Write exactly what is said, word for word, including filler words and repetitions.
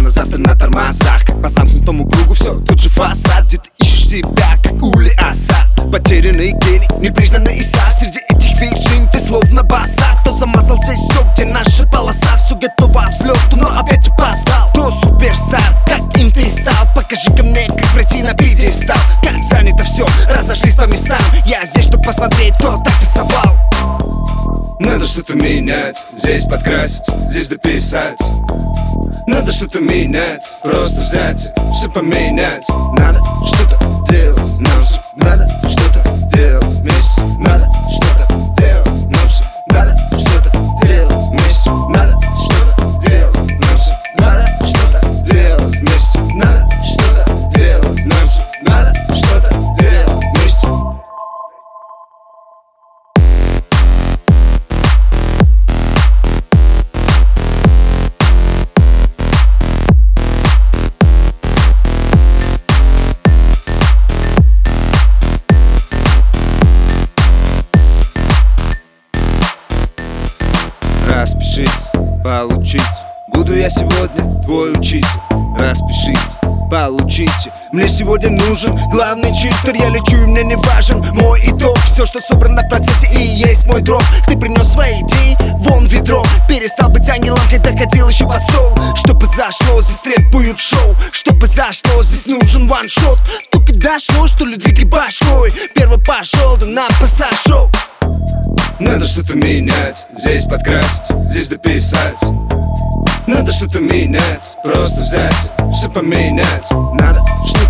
на завтра на тормозах. Как по замкнутому кругу все тот же фасад, где ты ищешь себя, как ули оса. Потерянный гений, непризнанный Иса. Среди этих вершин ты словно бастард. Кто замазал здесь все, где наша полоса. Все готово к взлету, но опять опоздал. Кто суперстар, как им ты стал? Покажи-ка мне, как пройти на пьедестал. Как занято все, разошлись по местам. Я здесь, чтоб посмотреть, кто так рисовал. Надо что-то менять, здесь подкрасить, здесь дописать. Надо что-то менять, просто взять и все поменять. Надо что-то делать, нам все надо что-то делать вместе. Надо что-то делать, нам все надо что-то делать вместе. Надо что-то делать, нам все надо что-то делать вместе. Надо что-то делать, нам все надо что-то делать вместе. Распишите, получите. Буду я сегодня твой учитель. Распишите, получите. Мне сегодня нужен главный читер. Я лечу и мне не важен мой итог. Все, что собрано в процессе, и есть мой дрог. Ты принес свои идеи, вон ведро. Перестал быть ангелом, когда ходил еще под стол. Чтобы зашло, здесь требуют шоу. Чтобы зашло, здесь нужен ваншот. Только дошло, что ли, двигай башкой. Первый пошел, да нам посошел. Надо что-то менять, здесь подкрасить, здесь дописать. Надо что-то менять, просто взять, все поменять. Надо что-то